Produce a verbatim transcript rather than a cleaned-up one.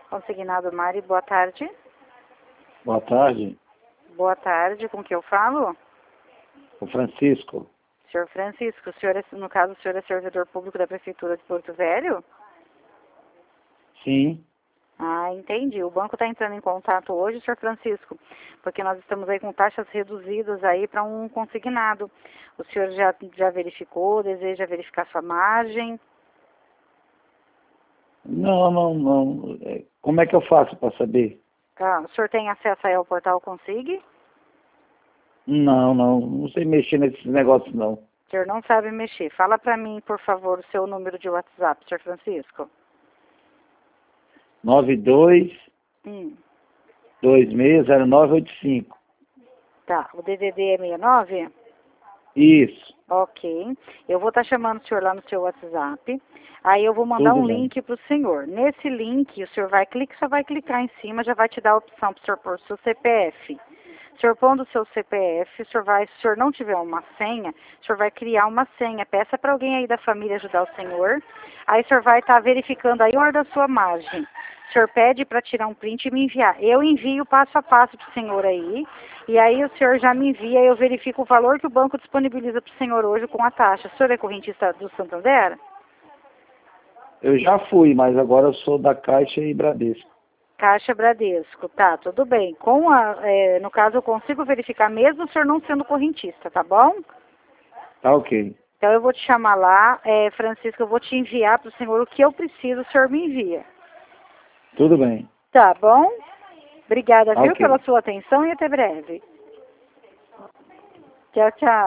Consignado Mari, boa tarde. Boa tarde, Boa tarde, com que eu falo? o Francisco. Senhor Francisco, o senhor é, no caso, o senhor é servidor público da Prefeitura de Porto Velho? Sim, Ah, entendi. O banco está entrando em contato hoje, senhor Francisco, porque nós estamos aí com taxas reduzidas aí para um consignado. O senhor já, já verificou, deseja verificar sua margem? não, não, não. É, Como é que eu faço para saber? Tá. O senhor tem acesso aí ao portal Consig? Não, não, não sei mexer nesses negócios não. O senhor não sabe mexer. Fala para mim, por favor, o seu número de WhatsApp, senhor Francisco. nove dois Hum, dois seis zero nove oito cinco. tá. O D D D é sessenta e nove? Isso, Ok. Eu vou estar chamando o senhor lá no seu WhatsApp. Aí eu vou mandar tudo um bem. link para o senhor. Nesse link, o senhor vai clicar, só vai clicar em cima, já vai te dar a opção para o senhor pôr o seu C P F. O senhor pondo o seu C P F, o senhor vai, se o senhor não tiver uma senha, o senhor vai criar uma senha. Peça para alguém aí da família ajudar o senhor. Aí o senhor vai estar verificando aí a hora da sua margem. O senhor pede para tirar um print e me enviar. Eu envio passo a passo para o senhor aí. E aí o senhor já me envia e eu verifico o valor que o banco disponibiliza para o senhor hoje com a taxa. O senhor é correntista do Santander? Eu já fui, mas agora eu sou da Caixa e Bradesco. Caixa Bradesco, tá, tudo bem. Com a, é, no caso, eu consigo verificar mesmo o senhor não sendo correntista, tá bom? Tá ok. Então eu vou te chamar lá, é, Francisco, eu vou te enviar para o senhor o que eu preciso, o senhor me envia. Tudo bem. Tá bom? Obrigada, Tá viu, ok. pela sua atenção e até breve. Tchau, tchau.